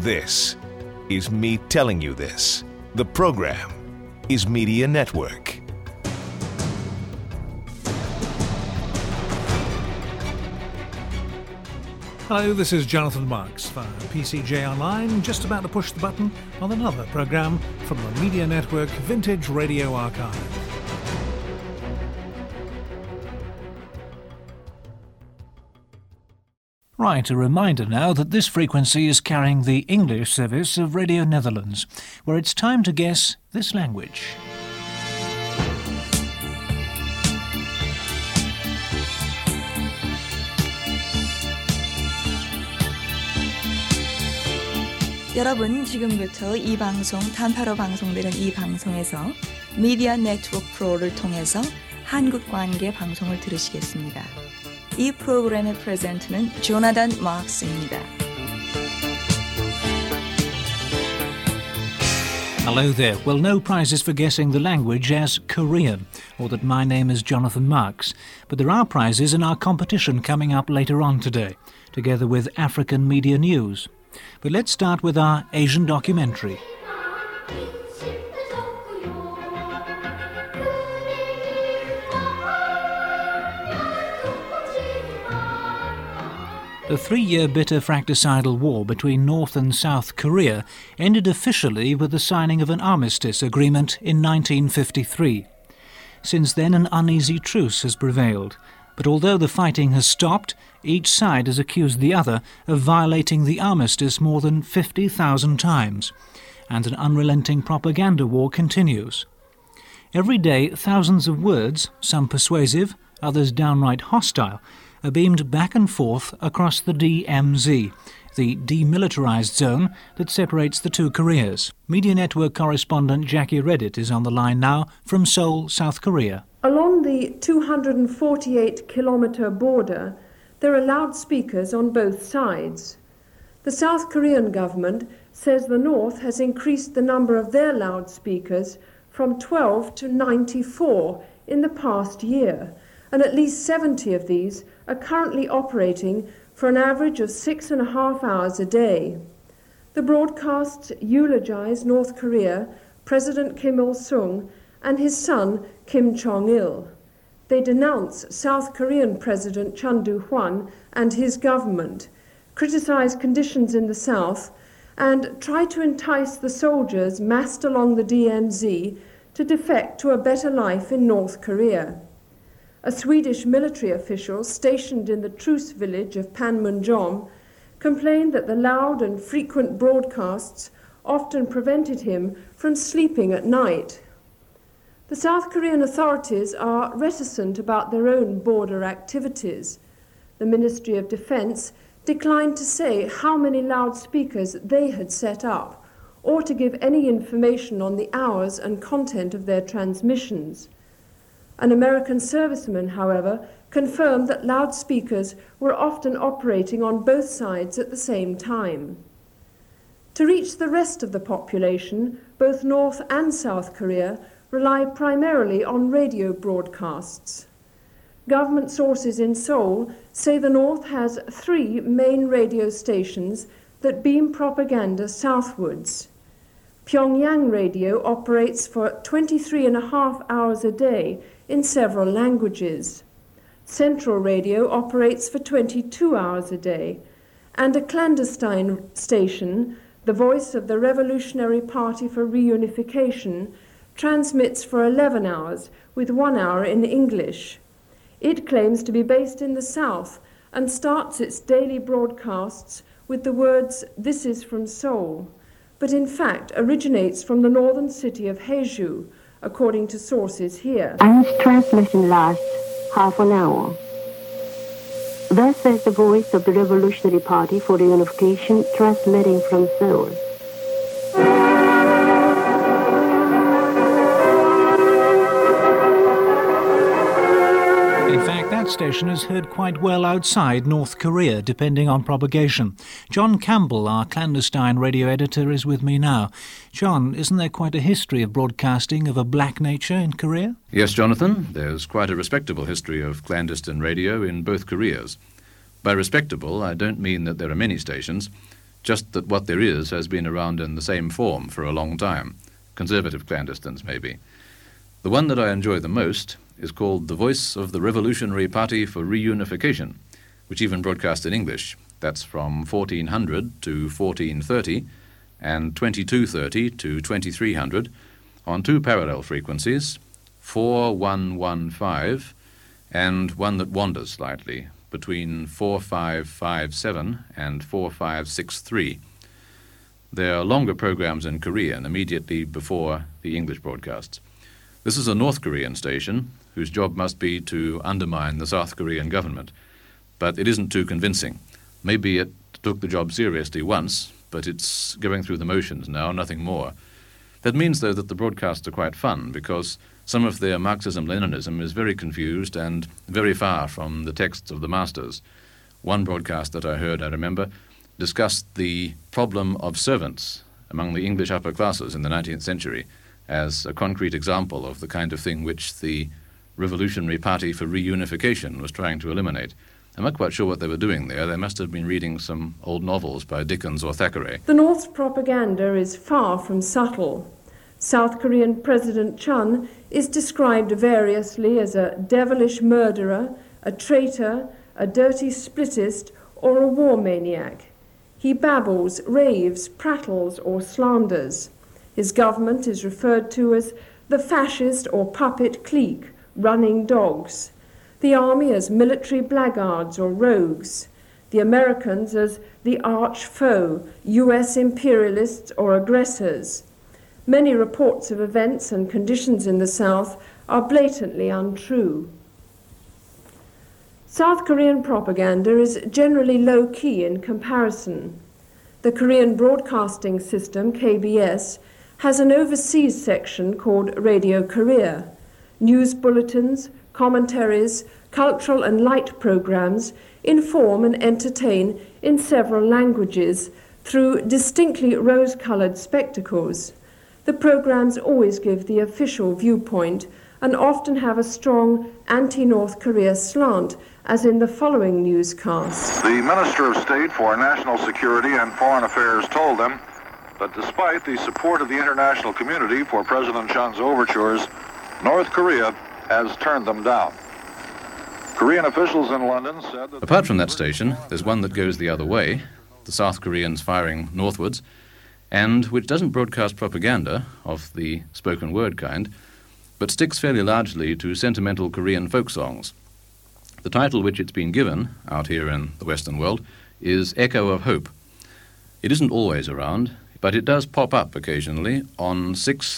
This is me telling you this. The program is Media Network. Hello, this is Jonathan Marks for PCJ Online, just about to push the button on another program from the Media Network Vintage Radio Archive. Right, a reminder now that this frequency is carrying the English service of Radio Netherlands, where it's time to guess this language. 여러분, 지금부터 이 방송 단파로 방송되는 이 방송에서 미디어 네트워크 프로를 통해서 한국 관계 방송을 들으시겠습니다. 이 프로그램의 프레젠터는 조나단 마크스입니다. Hello there. Well, no prizes for guessing the language as Korean, or that my name is Jonathan Marks, but there are prizes in our competition coming up later on today, together with African Media News. But let's start with our Asian documentary. The 3-year bitter fratricidal war between North and South Korea ended officially with the signing of an armistice agreement in 1953. Since then, an uneasy truce has prevailed. But although the fighting has stopped, each side has accused the other of violating the armistice more than 50,000 times, and an unrelenting propaganda war continues. Every day, thousands of words, some persuasive, others downright hostile, are beamed back and forth across the DMZ, the demilitarized zone that separates the two Koreas. Media Network correspondent Jackie Reddit is on the line now from Seoul, South Korea. Along the 248-kilometre border, there are loudspeakers on both sides. The South Korean government says the North has increased the number of their loudspeakers from 12 to 94 in the past year, and at least 70 of these are currently operating for an average of 6.5 hours a day. The broadcasts eulogize North Korea, President Kim Il-sung, and his son Kim Jong-il. They denounce South Korean President Chun Doo-hwan and his government, criticize conditions in the South, and try to entice the soldiers massed along the DMZ to defect to a better life in North Korea. A Swedish military official stationed in the truce village of Panmunjom complained that the loud and frequent broadcasts often prevented him from sleeping at night. The South Korean authorities are reticent about their own border activities. The Ministry of Defense declined to say how many loudspeakers they had set up, or to give any information on the hours and content of their transmissions. An American serviceman, however, confirmed that loudspeakers were often operating on both sides at the same time. To reach the rest of the population, both North and South Korea rely primarily on radio broadcasts. Government sources in Seoul say the North has 3 main radio stations that beam propaganda southwards. Pyongyang Radio operates for 23.5 hours a day in several languages. Central Radio operates for 22 hours a day, and a clandestine station, the Voice of the Revolutionary Party for Reunification, transmits for 11 hours with 1 hour in English. It claims to be based in the South and starts its daily broadcasts with the words, "This is from Seoul," but in fact originates from the northern city of Haeju, according to sources here. And transmission lasts half an hour. Thus says the Voice of the Revolutionary Party for Reunification, transmitting from Seoul. In fact, that station is heard quite well outside North Korea, depending on propagation. John Campbell, our clandestine radio editor, is with me now. John, isn't there quite a history of broadcasting of a black nature in Korea? Yes, Jonathan, there's quite a respectable history of clandestine radio in both Koreas. By respectable, I don't mean that there are many stations, just that what there is has been around in the same form for a long time. Conservative clandestines, maybe. The one that I enjoy the most is called The Voice of the Revolutionary Party for Reunification, which even broadcast in English. That's from 1400 to 1430 and 2230 to 2300 on two parallel frequencies, 4115 and one that wanders slightly, between 4557 and 4563. There are longer programs in Korean immediately before the English broadcasts. This is a North Korean station whose job must be to undermine the South Korean government. But it isn't too convincing. Maybe it took the job seriously once, but it's going through the motions now, nothing more. That means, though, that the broadcasts are quite fun, because some of their Marxism-Leninism is very confused and very far from the texts of the masters. One broadcast that I heard, I remember, discussed the problem of servants among the English upper classes in the 19th century as a concrete example of the kind of thing which the Revolutionary Party for Reunification was trying to eliminate. I'm not quite sure what they were doing there. They must have been reading some old novels by Dickens or Thackeray. The North's propaganda is far from subtle. South Korean President Chun is described variously as a devilish murderer, a traitor, a dirty splittist, or a war maniac. He babbles, raves, prattles, or slanders. His government is referred to as the fascist or puppet clique, running dogs. The army as military blackguards or rogues. The Americans as the arch foe, US imperialists or aggressors. Many reports of events and conditions in the South are blatantly untrue. South Korean propaganda is generally low-key in comparison. The Korean Broadcasting System, KBS, has an overseas section called Radio Korea. News bulletins, commentaries, cultural and light programs inform and entertain in several languages through distinctly rose-colored spectacles. The programs always give the official viewpoint and often have a strong anti-North Korea slant, as in the following newscast. The Minister of State for National Security and Foreign Affairs told them that despite the support of the international community for President Chun's overtures, North Korea has turned them down. Korean officials in London said that... Apart from that station, there's one that goes the other way, the South Koreans firing northwards, and which doesn't broadcast propaganda of the spoken word kind, but sticks fairly largely to sentimental Korean folk songs. The title which it's been given, out here in the Western world, is Echo of Hope. It isn't always around, but it does pop up occasionally on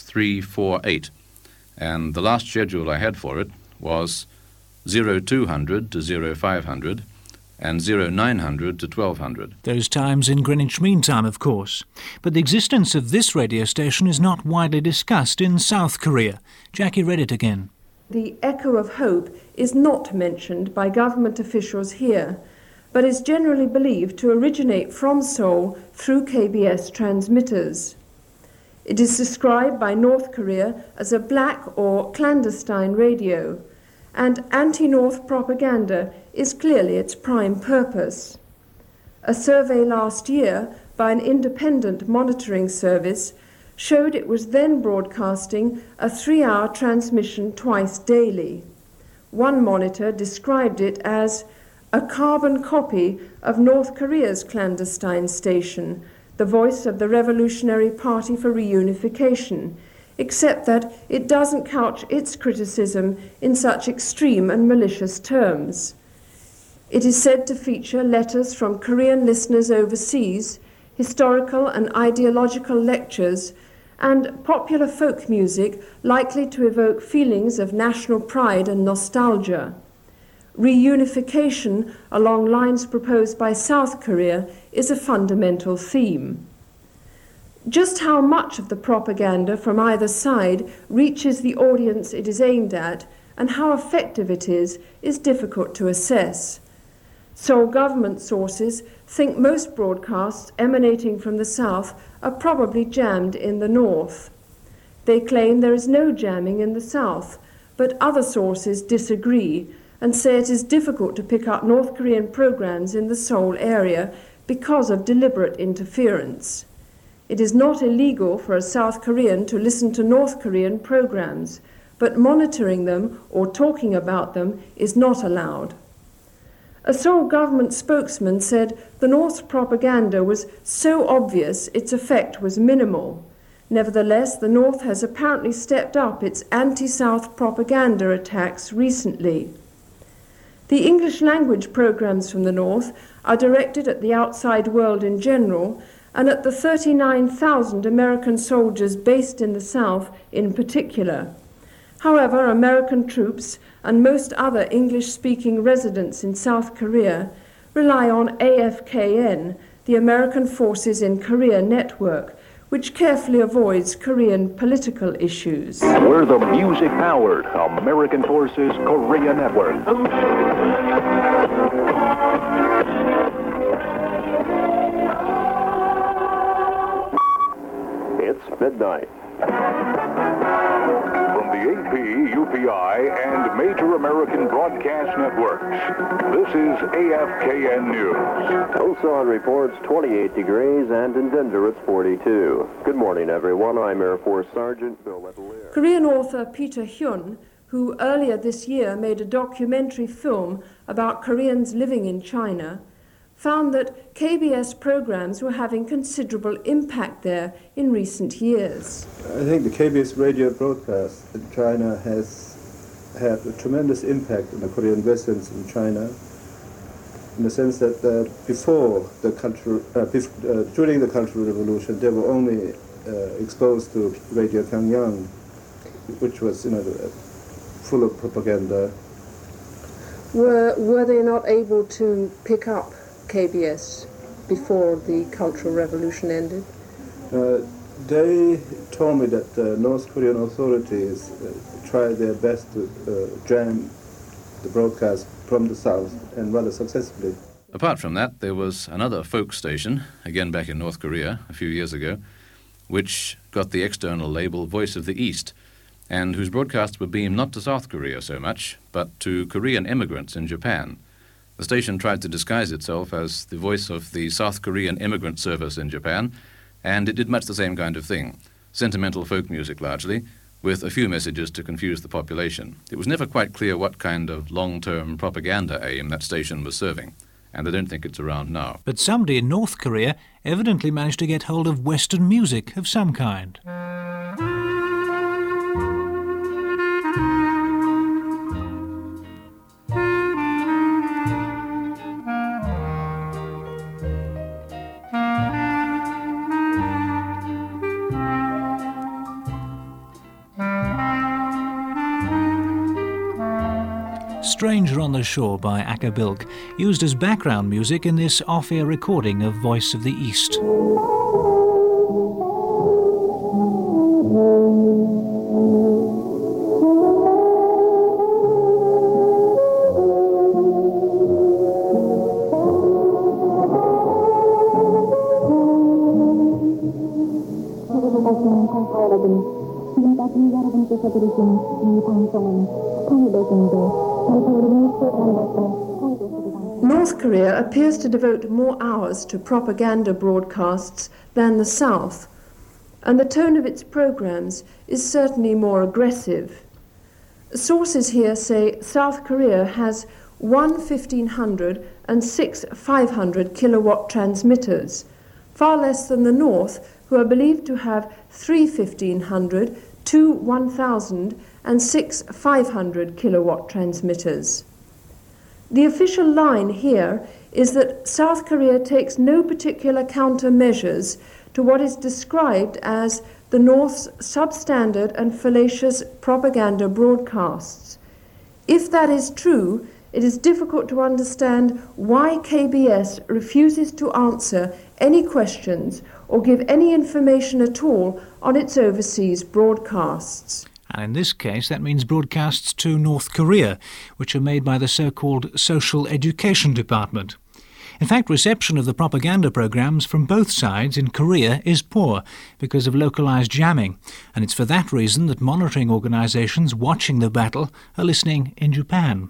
6348, and the last schedule I had for it was 0200 to 0500 and 0900 to 1200. Those times in Greenwich Mean Time, of course. But the existence of this radio station is not widely discussed in South Korea. Jackie read it again. The Echo of Hope is not mentioned by government officials here, but is generally believed to originate from Seoul through KBS transmitters. It is described by North Korea as a black or clandestine radio, and anti-North propaganda is clearly its prime purpose. A survey last year by an independent monitoring service showed it was then broadcasting a 3-hour transmission twice daily. One monitor described it as a carbon copy of North Korea's clandestine station, the Voice of the Revolutionary Party for Reunification, except that it doesn't couch its criticism in such extreme and malicious terms. It is said to feature letters from Korean listeners overseas, historical and ideological lectures, and popular folk music likely to evoke feelings of national pride and nostalgia. Reunification along lines proposed by South Korea is a fundamental theme. Just how much of the propaganda from either side reaches the audience it is aimed at and how effective it is difficult to assess. Seoul government sources think most broadcasts emanating from the South are probably jammed in the North. They claim there is no jamming in the South, but other sources disagree and say it is difficult to pick up North Korean programs in the Seoul area because of deliberate interference. It is not illegal for a South Korean to listen to North Korean programs, but monitoring them or talking about them is not allowed. A Seoul government spokesman said the North's propaganda was so obvious its effect was minimal. Nevertheless, the North has apparently stepped up its anti-South propaganda attacks recently. The English language programs from the North are directed at the outside world in general and at the 39,000 American soldiers based in the South in particular. However, American troops and most other English-speaking residents in South Korea rely on AFKN, the American Forces in Korea network, which carefully avoids Korean political issues. We're the music-powered American Forces Korea Network. It's midnight. From the AP, UPI, and major American broadcast networks, this is AFKN News. Tucson reports 28 degrees, and in Denver it's 42. Good morning, everyone. I'm Air Force Sergeant Bill Letelier. Korean author Peter Hyun, who earlier this year made a documentary film about Koreans living in China, found that KBS programs were having considerable impact there in recent years. I think the KBS radio broadcast in China has had a tremendous impact on the Korean residents in China, in the sense that during the Cultural Revolution, they were only exposed to Radio Pyongyang, which was, full of propaganda. Were they not able to pick up KBS before the Cultural Revolution ended? They told me that the North Korean authorities tried their best to jam the broadcast from the south, and rather successfully. Apart from that, there was another folk station, again back in North Korea a few years ago, which got the external label Voice of the East, and whose broadcasts were beamed not to South Korea so much, but to Korean immigrants in Japan. The station tried to disguise itself as the voice of the South Korean immigrant service in Japan, and it did much the same kind of thing, sentimental folk music largely, with a few messages to confuse the population. It was never quite clear what kind of long-term propaganda aim that station was serving, and I don't think it's around now. But somebody in North Korea evidently managed to get hold of Western music of some kind. Stranger on the Shore by Akka Bilk, used as background music in this off-air recording of Voice of the East. North Korea appears to devote more hours to propaganda broadcasts than the South, and the tone of its programs is certainly more aggressive. Sources here say South Korea has 1 1,500 and 6 500 kilowatt transmitters, far less than the North, who are believed to have 3 1,500, 2 1,000 and 6 500 kilowatt transmitters. The official line here is that South Korea takes no particular countermeasures to what is described as the North's substandard and fallacious propaganda broadcasts. If that is true, it is difficult to understand why KBS refuses to answer any questions or give any information at all on its overseas broadcasts. And in this case, that means broadcasts to North Korea, which are made by the so-called Social Education Department. In fact, reception of the propaganda programs from both sides in Korea is poor because of localized jamming, and it's for that reason that monitoring organizations watching the battle are listening in Japan.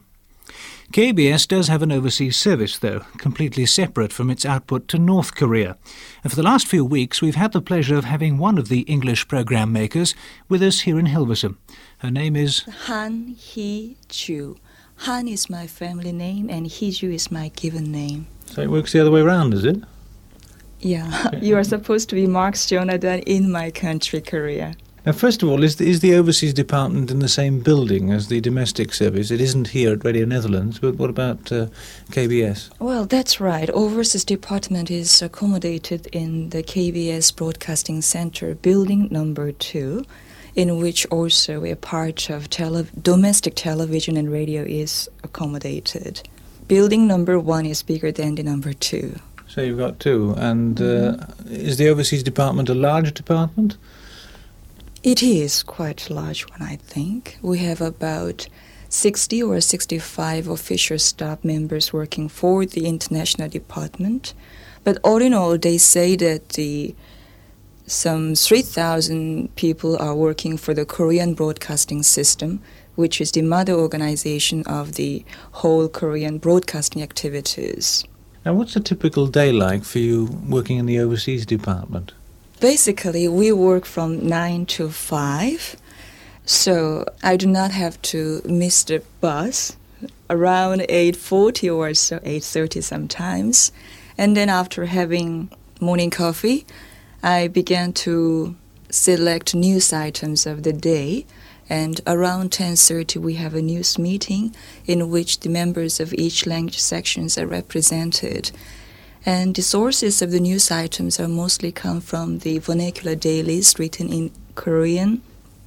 KBS does have an overseas service, though, completely separate from its output to North Korea. And for the last few weeks, we've had the pleasure of having one of the English programme makers with us here in Hilversum. Her name is Han Hee-ju. Han is my family name and Hee-ju is my given name. So it works the other way around, is it? Yeah, you are supposed to be Mark Jonathan in my country, Korea. Now, first of all, is the overseas department in the same building as the domestic service? It isn't here at Radio Netherlands, but what about KBS? Well, that's right. Overseas department is accommodated in the KBS Broadcasting Center, building number 2, in which also a part of domestic television and radio is accommodated. Building number 1 is bigger than the number 2. So you've got 2. And is the overseas department a large department? It is quite a large one, I think. We have about 60 or 65 official staff members working for the international department. But all in all, they say that some 3,000 people are working for the Korean Broadcasting System, which is the mother organization of the whole Korean broadcasting activities. Now, what's a typical day like for you working in the overseas department? Basically, we work from 9 to 5, so I do not have to miss the bus around 8:40 or so, 8:30 sometimes. And then after having morning coffee, I began to select news items of the day. And around 10:30, we have a news meeting in which the members of each language sections are represented. And the sources of the news items are mostly come from the vernacular dailies written in Korean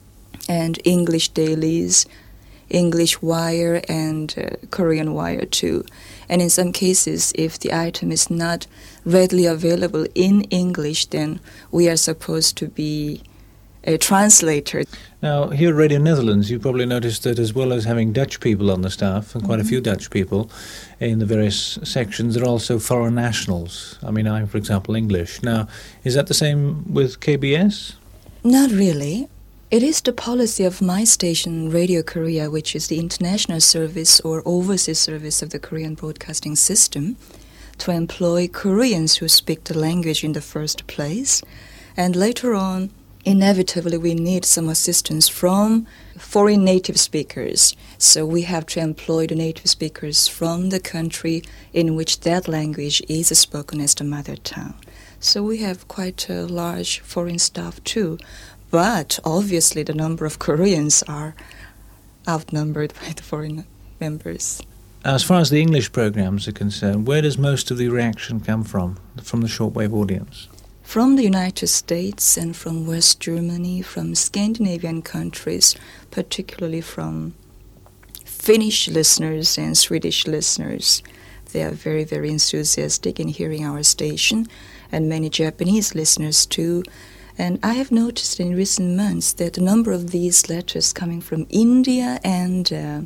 and English dailies, English Wire and Korean Wire too. And in some cases, if the item is not readily available in English, then we are supposed to be a translator. Now, here at Radio Netherlands, you probably noticed that as well as having Dutch people on the staff, and quite a few Dutch people in the various sections, there are also foreign nationals. I mean, I'm, for example, English. Now, is that the same with KBS? Not really. It is the policy of my station, Radio Korea, which is the international service or overseas service of the Korean Broadcasting System, to employ Koreans who speak the language in the first place, and later on, inevitably, we need some assistance from foreign native speakers. So we have to employ the native speakers from the country in which that language is spoken as the mother tongue. So we have quite a large foreign staff too. But obviously the number of Koreans are outnumbered by the foreign members. As far as the English programs are concerned, where does most of the reaction come from the shortwave audience? From the United States and from West Germany, from Scandinavian countries, particularly from Finnish listeners and Swedish listeners. They are very, very enthusiastic in hearing our station, and many Japanese listeners too. And I have noticed in recent months that the number of these letters coming from India and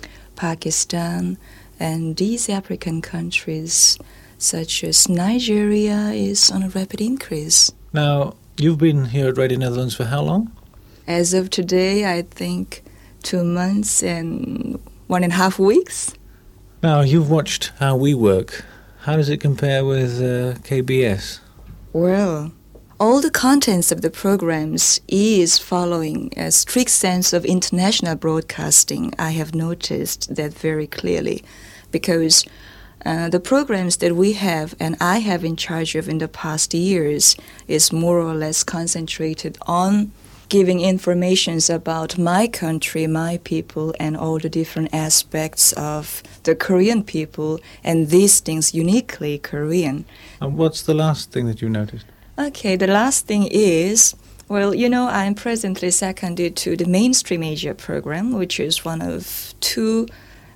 Pakistan and these African countries such as Nigeria is on a rapid increase. Now, you've been here at Radio Netherlands for how long? As of today, I think 2 months and 1.5 weeks. Now, you've watched how we work. How does it compare with KBS? Well, all the contents of the programs is following a strict sense of international broadcasting. I have noticed that very clearly because the programs that we have and I have in charge of in the past years is more or less concentrated on giving informations about my country, my people, and all the different aspects of the Korean people, and these things uniquely Korean. And what's the last thing that you noticed? Okay, the last thing is, well, you know, I'm presently seconded to the Mainstream Asia program, which is one of 2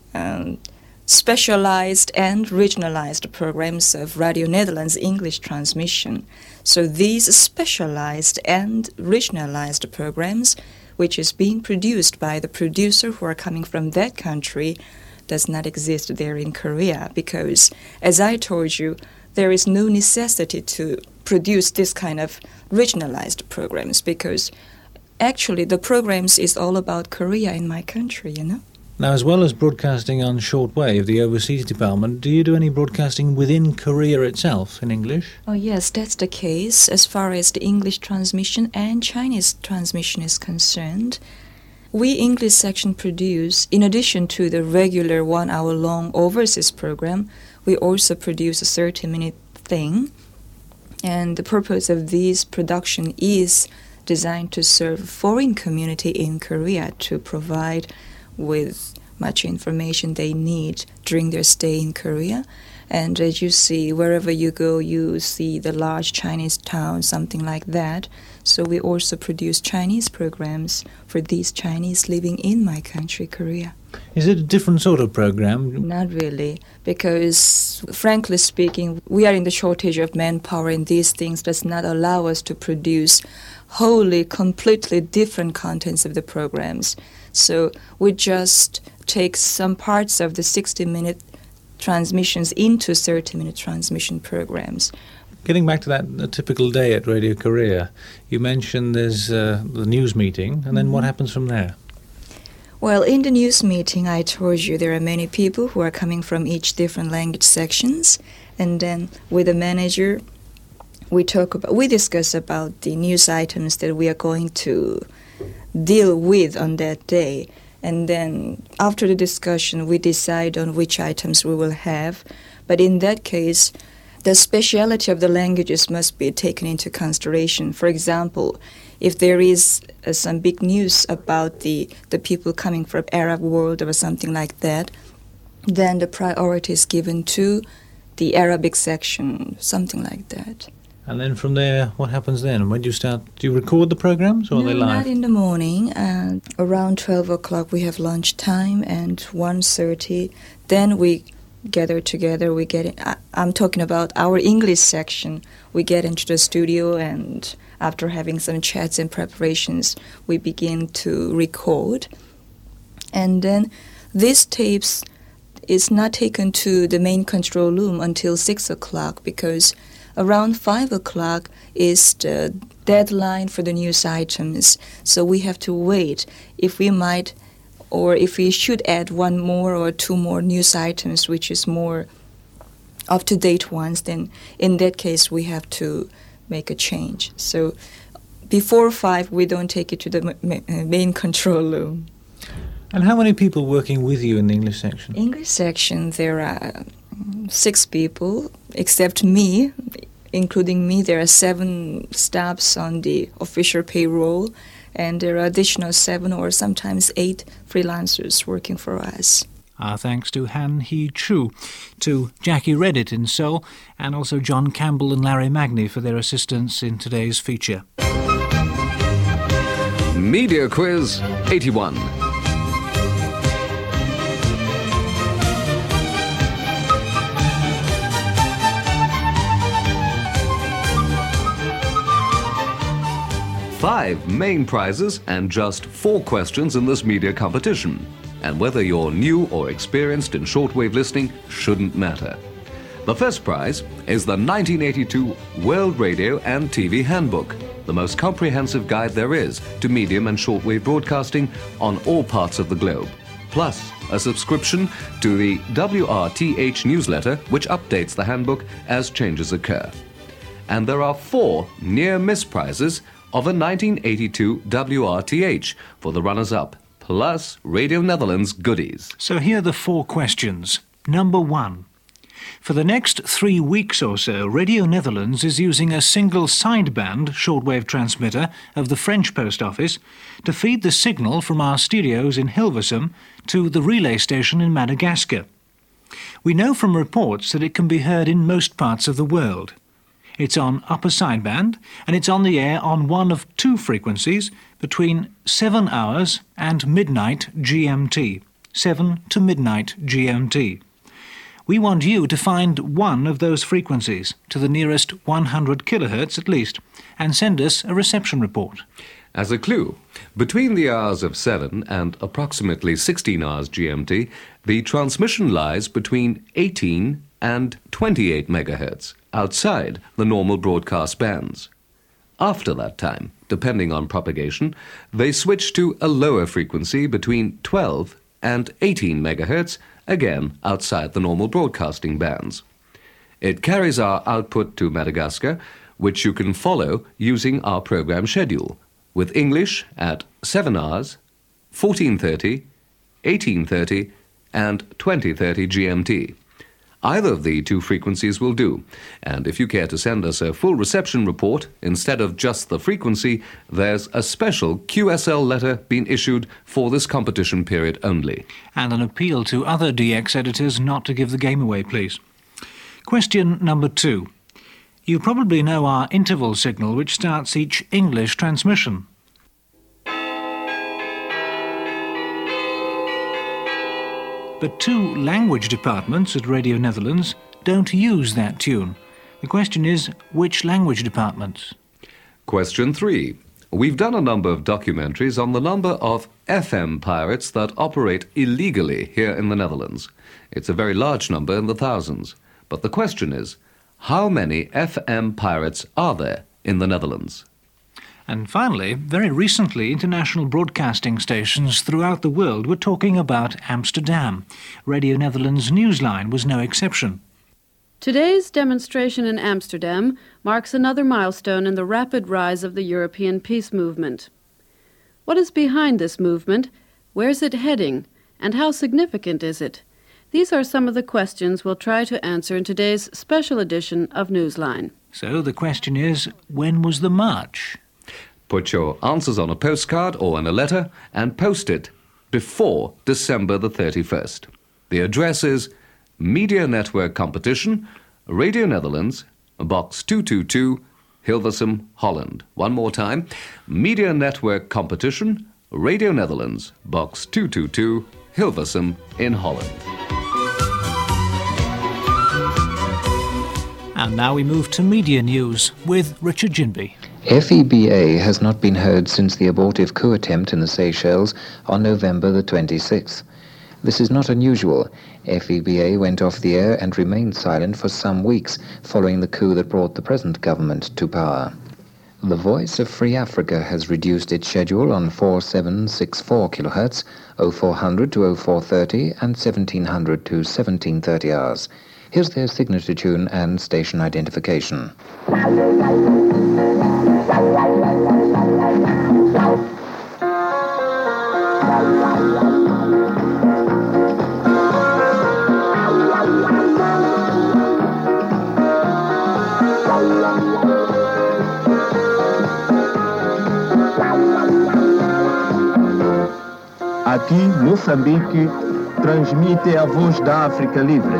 specialized and regionalized programs of Radio Netherlands English transmission. So these specialized and regionalized programs, which is being produced by the producer who are coming from that country, does not exist there in Korea because, as I told you, there is no necessity to produce this kind of regionalized programs because actually the programs is all about Korea in my country, you know. Now, as well as broadcasting on shortwave, the overseas department, do you do any broadcasting within Korea itself in English? Oh yes, that's the case as far as the English transmission and Chinese transmission is concerned. We English section produce, in addition to the regular 1 hour long overseas program, we also produce a 30-minute thing. And the purpose of this production is designed to serve foreign community in Korea to provide with much information they need during their stay in Korea. And as you see, wherever you go, you see the large Chinese town, something like that. So we also produce Chinese programs for these Chinese living in my country, Korea. Is it a different sort of program? Not really, because frankly speaking, we are in the shortage of manpower, and these things does not allow us to produce wholly, completely different contents of the programs. So we just take some parts of the 60-minute transmissions into 30-minute transmission programs. Getting back to that a typical day at Radio Korea, you mentioned there's the news meeting, and then what happens from there? Well, in the news meeting, I told you there are many people who are coming from each different language sections, and then with the manager, we discuss about the news items that we are going to deal with on that day. And then after the discussion, we decide on which items we will have. But in that case, the speciality of the languages must be taken into consideration. For example, if there is some big news about the people coming from Arab world or something like that, then the priority is given to the Arabic section, something like that. And then from there, what happens then? When do you start? Do you record the programs, or are they live? Not in the morning. Around 12 o'clock we have lunch time, and 1:30, then we gather together. We get in, I'm talking about our English section. We get into the studio, and after having some chats and preparations, we begin to record. And then these tapes is not taken to the main control room until 6 o'clock, because around 5 o'clock is the deadline for the news items. So we have to wait. If we might, or if we should add one more or two more news items, which is more up-to-date ones, then in that case we have to make a change. So before 5, we don't take it to the main control room. And how many people working with you in the English section? English section, there are 6 people, except me. Including me, there are 7 staffs on the official payroll, and there are additional 7 or sometimes 8 freelancers working for us. Our thanks to Han Hee Chu, to Jackie Reddit in Seoul, and also John Campbell and Larry Magny for their assistance in today's feature. Media Quiz 81. Five main prizes and just 4 questions in this media competition. And whether you're new or experienced in shortwave listening shouldn't matter. The first prize is the 1982 World Radio and TV Handbook, the most comprehensive guide there is to medium and shortwave broadcasting on all parts of the globe. Plus, a subscription to the WRTH newsletter, which updates the handbook as changes occur. And there are 4 near-miss prizes of a 1982 WRTH for the runners-up, plus Radio Netherlands goodies. So here are the 4 questions. Number 1. For the next 3 weeks or so, Radio Netherlands is using a single sideband shortwave transmitter of the French Post Office to feed the signal from our studios in Hilversum to the relay station in Madagascar. We know from reports that it can be heard in most parts of the world. It's on upper sideband, and it's on the air on one of 2 frequencies between 7 hours and midnight GMT. 7 to midnight GMT. We want you to find one of those frequencies to the nearest 100 kilohertz at least, and send us a reception report. As a clue, between the hours of 7 and approximately 16 hours GMT, the transmission lies between 18 and 28 megahertz, outside the normal broadcast bands. After that time, depending on propagation, they switch to a lower frequency between 12 and 18 MHz, again outside the normal broadcasting bands. It carries our output to Madagascar, which you can follow using our program schedule, with English at 7 hours, 14:30, 18:30 and 20:30 GMT. Either of the two frequencies will do, and if you care to send us a full reception report instead of just the frequency, there's a special QSL letter being issued for this competition period only. And an appeal to other DX editors not to give the game away, please. Question number 2. You probably know our interval signal which starts each English transmission. But 2 language departments at Radio Netherlands don't use that tune. The question is, which language departments? Question 3. We've done a number of documentaries on the number of FM pirates that operate illegally here in the Netherlands. It's a very large number in the thousands. But the question is, how many FM pirates are there in the Netherlands? And finally, very recently, international broadcasting stations throughout the world were talking about Amsterdam. Radio Netherlands Newsline was no exception. Today's demonstration in Amsterdam marks another milestone in the rapid rise of the European peace movement. What is behind this movement? Where's it heading? And how significant is it? These are some of the questions we'll try to answer in today's special edition of Newsline. So the question is, when was the march? Put your answers on a postcard or in a letter and post it before December the 31st. The address is Media Network Competition, Radio Netherlands, Box 222, Hilversum, Holland. One more time, Media Network Competition, Radio Netherlands, Box 222, Hilversum in Holland. And now we move to media news with Richard Ginby. FEBA has not been heard since the abortive coup attempt in the Seychelles on November the 26th. This is not unusual. FEBA went off the air and remained silent for some weeks following the coup that brought the present government to power. The Voice of Free Africa has reduced its schedule on 4764 kHz, 0400 to 0430 and 1700 to 1730 hours. Here's their signature tune and station identification. Aqui, Moçambique, transmite a voz da África Livre.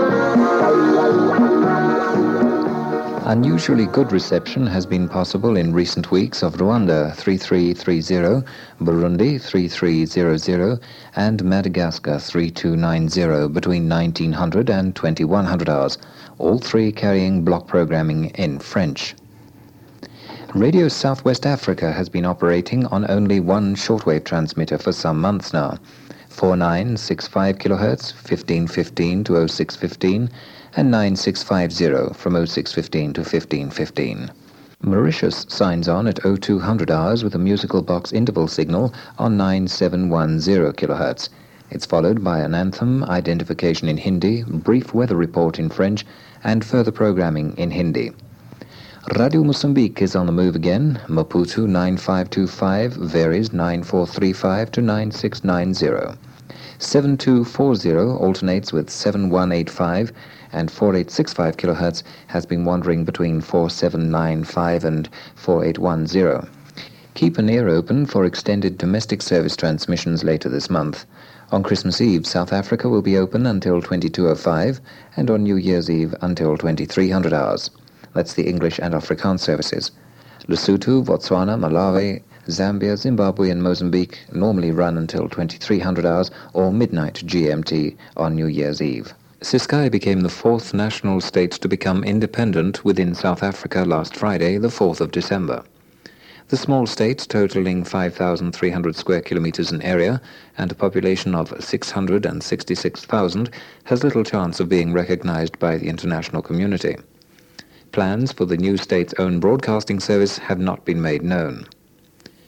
Unusually good reception has been possible in recent weeks of Rwanda 3330, Burundi 3300 and Madagascar 3290 between 1900 and 2100 hours, all three carrying block programming in French. Radio Southwest Africa has been operating on only one shortwave transmitter for some months now, 4965 kHz, 1515 to 0615, and 9650 from 0615 to 1515. Mauritius signs on at 0200 hours with a musical box interval signal on 9710 kHz. It's followed by an anthem, identification in Hindi, brief weather report in French, and further programming in Hindi. Radio Mozambique is on the move again. Maputo 9525 varies 9435 to 9690. 7240 alternates with 7185, and 4865 kHz has been wandering between 4795 and 4810. Keep an ear open for extended domestic service transmissions later this month. On Christmas Eve, South Africa will be open until 2205, and on New Year's Eve until 2300 hours. That's the English and Afrikaans services. Lesotho, Botswana, Malawi, Zambia, Zimbabwe and Mozambique normally run until 2300 hours or midnight GMT on New Year's Eve. Ciskei became the fourth national state to become independent within South Africa last Friday, the 4th of December. The small state, totaling 5,300 square kilometers in area and a population of 666,000, has little chance of being recognized by the international community. Plans for the new state's own broadcasting service have not been made known.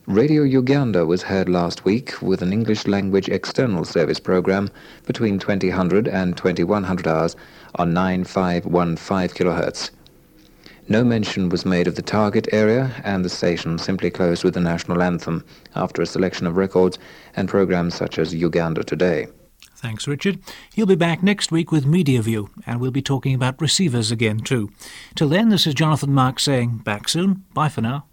Radio Uganda was heard last week with an English-language external service program between 2000 and 2100 hours on 9515 kHz. No mention was made of the target area, and the station simply closed with the national anthem after a selection of records and programs such as Uganda Today. Thanks, Richard. He'll be back next week with Media View, and we'll be talking about receivers again too. Till then, this is Jonathan Marks saying back soon. Bye for now.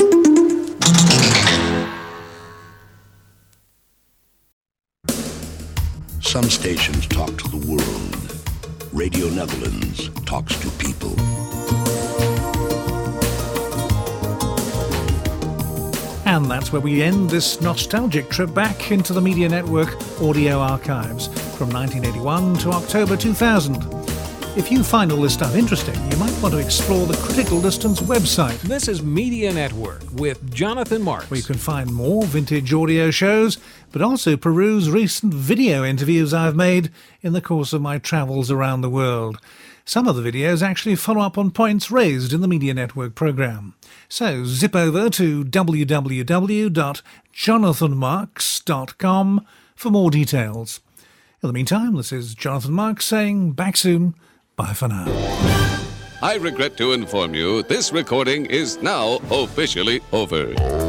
Some stations talk to the world. Radio Netherlands talks to people. And that's where we end this nostalgic trip back into the Media Network audio archives from 1981 to October 2000. If you find all this stuff interesting, you might want to explore the Critical Distance website. This is Media Network with Jonathan Marks, where you can find more vintage audio shows, but also peruse recent video interviews I've made in the course of my travels around the world. Some of the videos actually follow up on points raised in the Media Network programme. So zip over to www.jonathanmarks.com for more details. In the meantime, this is Jonathan Marks saying back soon. Bye for now. I regret to inform you this recording is now officially over.